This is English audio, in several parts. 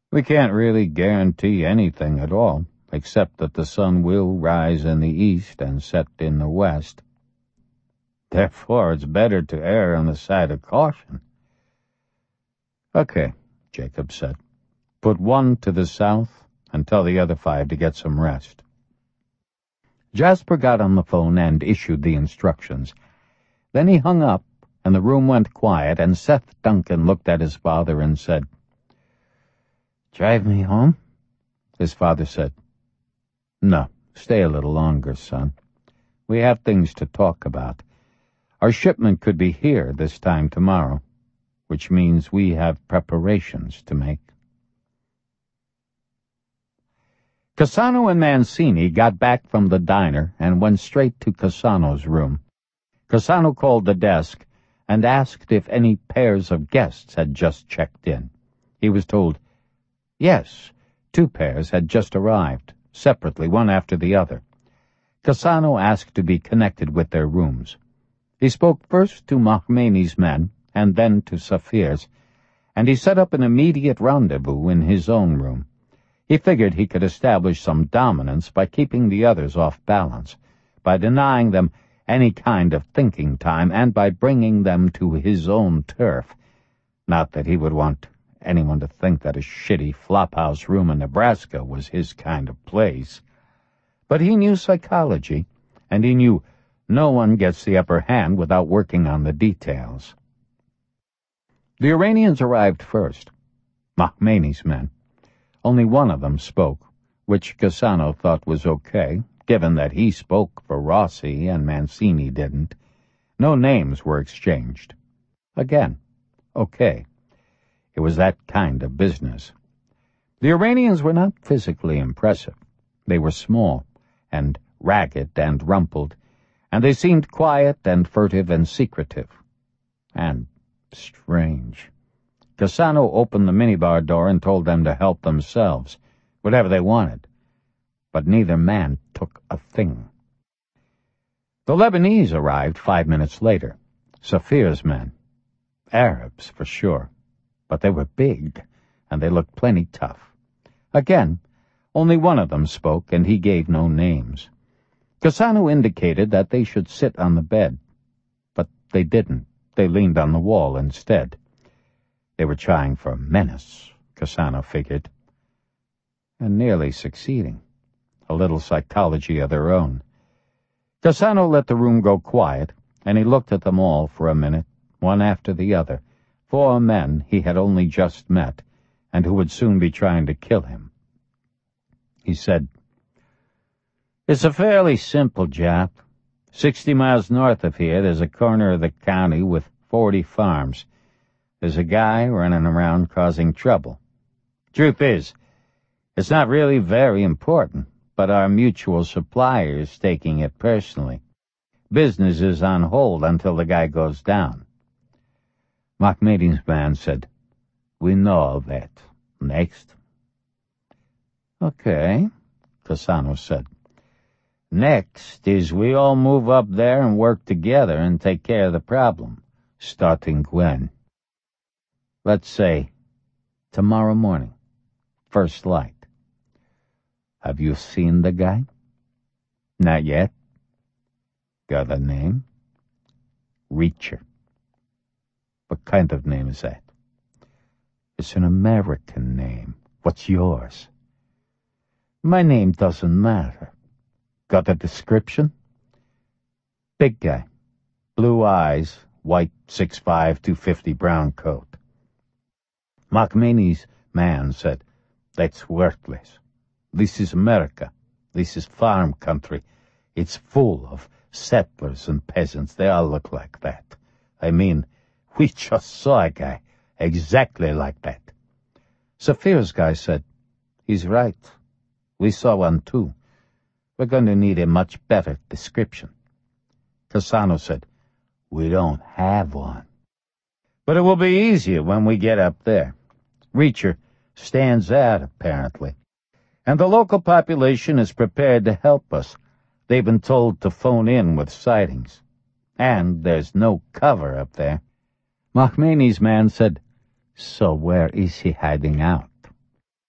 We can't really guarantee anything at all, except that the sun will rise in the east and set in the west. Therefore, it's better to err on the side of caution. Okay, Jacob said. Put one to the south and tell the other 5 to get some rest. Jasper got on the phone and issued the instructions. Then he hung up, and the room went quiet, and Seth Duncan looked at his father and said, "Drive me home?" His father said, "No, stay a little longer, son. We have things to talk about. Our shipment could be here this time tomorrow, which means we have preparations to make." Cassano and Mancini got back from the diner and went straight to Cassano's room. Cassano called the desk and asked if any pairs of guests had just checked in. He was told, yes, 2 pairs had just arrived, separately, one after the other. Cassano asked to be connected with their rooms. He spoke first to Mahmeni's men and then to Saphir's, and he set up an immediate rendezvous in his own room. He figured he could establish some dominance by keeping the others off balance, by denying them any kind of thinking time, and by bringing them to his own turf. Not that he would want anyone to think that a shitty flophouse room in Nebraska was his kind of place. But he knew psychology, and he knew no one gets the upper hand without working on the details. The Iranians arrived first, Mahmeni's men. Only one of them spoke, which Cassano thought was okay, given that he spoke for Rossi and Mancini didn't. No names were exchanged. Again, okay. It was that kind of business. The Iranians were not physically impressive. They were small and ragged and rumpled, and they seemed quiet and furtive and secretive. And strange. Cassano opened the minibar door and told them to help themselves, whatever they wanted. But neither man took a thing. The Lebanese arrived 5 minutes later. Saphir's men. Arabs, for sure. But they were big, and they looked plenty tough. Again, only one of them spoke, and he gave no names. Cassano indicated that they should sit on the bed. But they didn't. They leaned on the wall instead. They were trying for menace, Cassano figured. And nearly succeeding. A little psychology of their own. Cassano let the room go quiet, and he looked at them all for a minute, one after the other, 4 men he had only just met, and who would soon be trying to kill him. He said, "It's a fairly simple job. 60 miles north of here, there's a corner of the county with 40 farms. There's a guy running around causing trouble. Truth is, it's not really very important, but our mutual supplier is taking it personally. Business is on hold until the guy goes down." Mahmedi's man said, "We know all that. Next?" "Okay," Cassano said. "Next is we all move up there and work together and take care of the problem. Starting when?" "Let's say tomorrow morning, first light." "Have you seen the guy?" "Not yet." "Got a name?" "Reacher." "What kind of name is that?" "It's an American name. What's yours?" "My name doesn't matter." "Got a description?" "Big guy. Blue eyes, white 6'5", 250 brown coat." Mahmeni's man said, "That's worthless. This is America. This is farm country. It's full of settlers and peasants. They all look like that. I mean, we just saw a guy exactly like that." Saphir's guy said, "He's right. We saw one too. We're going to need a much better description." Cassano said, "We don't have one. But it will be easier when we get up there. Reacher stands out, apparently. And the local population is prepared to help us. They've been told to phone in with sightings. And there's no cover up there." Mahmeni's man said, "So where is he hiding out?"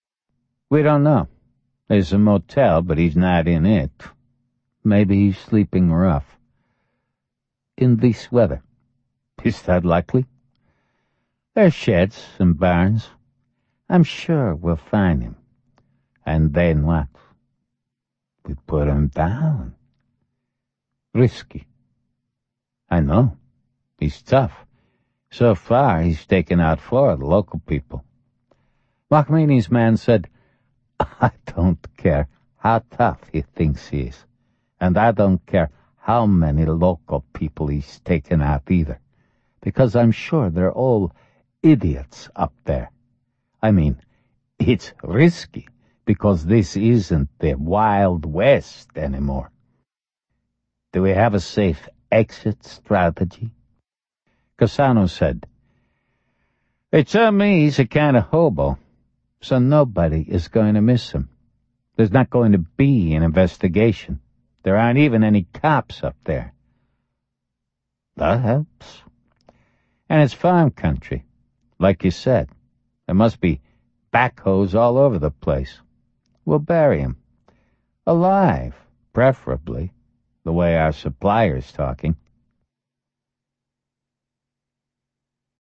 We don't know. There's a motel, but he's not in it. Maybe he's sleeping rough. In this weather. Is that likely? There's sheds and barns. I'm sure we'll find him. And then what? We put him down. Risky. I know. He's tough. So far, he's taken out 4 of the local people. Mahmini's man said, I don't care how tough he thinks he is. And I don't care how many local people he's taken out either. Because I'm sure they're all idiots up there. I mean, it's risky because this isn't the Wild West anymore. Do we have a safe exit strategy? Cassano said, It's me, he's a kind of hobo, so nobody is going to miss him. There's not going to be an investigation. There aren't even any cops up there. That helps. And it's farm country. Like you said, there must be backhoes all over the place. We'll bury him. Alive, preferably, the way our supplier's talking.